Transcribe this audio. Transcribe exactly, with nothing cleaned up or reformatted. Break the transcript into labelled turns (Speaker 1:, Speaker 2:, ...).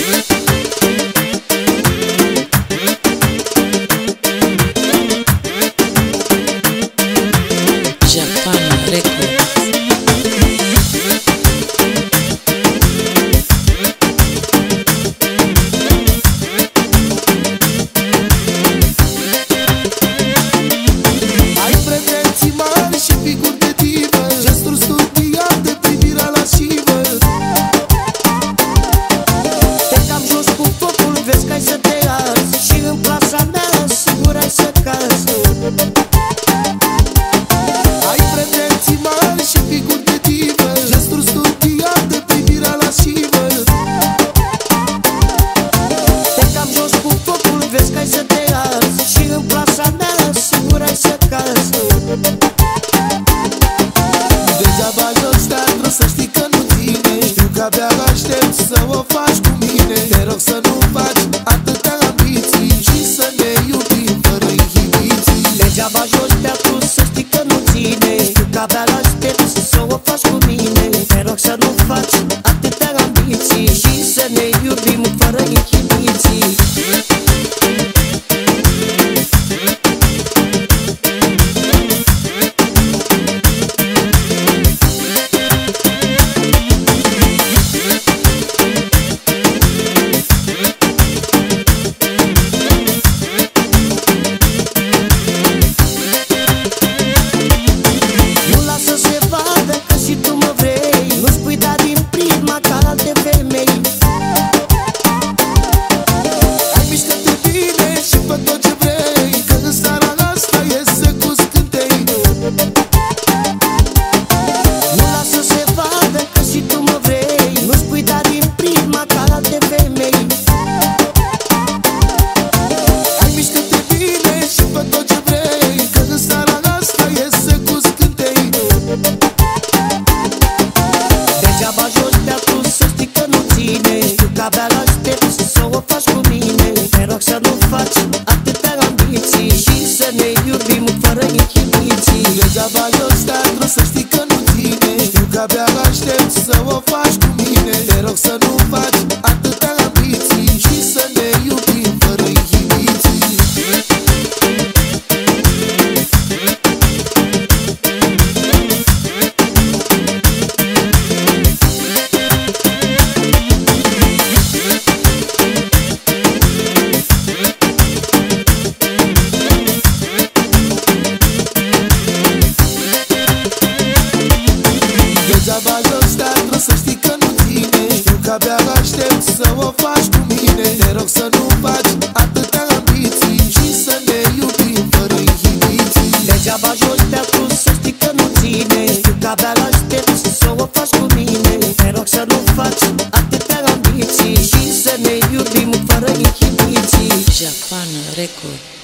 Speaker 1: Degeaba jos teatru, să știi că nu ține. Știu că abia aștept să o faci cu mine. Te rog să nu faci atâtea ambiții și să ne iubim fără inhibiții.
Speaker 2: Degeaba jos teatru, să știi că nu ține. Știu că abia aștept să o faci cu mine. Te rog să nu faci atâtea ambiții și să ne iubim fără inhibiții. Degeaba jos teatru, să știi că nu ține. Știu că abia aștept să o faci cu mine. Te rog să nu faci atâtea ambiții și să ne iubim fără inhibiții.
Speaker 1: Degeaba jos teatru, să știi că nu ține. Știu că abia aștept să o faci cu mine. Te rog să nu faci atâtea ambiții și să ne iubim fără inhibiții. Degeaba jos teatru, să știi că nu ține. Știu că abia aștept să o faci cu mine. Te rog să nu faci atâtea ambiții și să ne iubim fără inhibiții.
Speaker 2: Degeaba jos teatru, să știi că nu ține. Știu că abia aștept să o faci cu mine. Te rog să nu faci atâtea ambiții și să ne iubim fără inhibiții.
Speaker 3: Japan Record.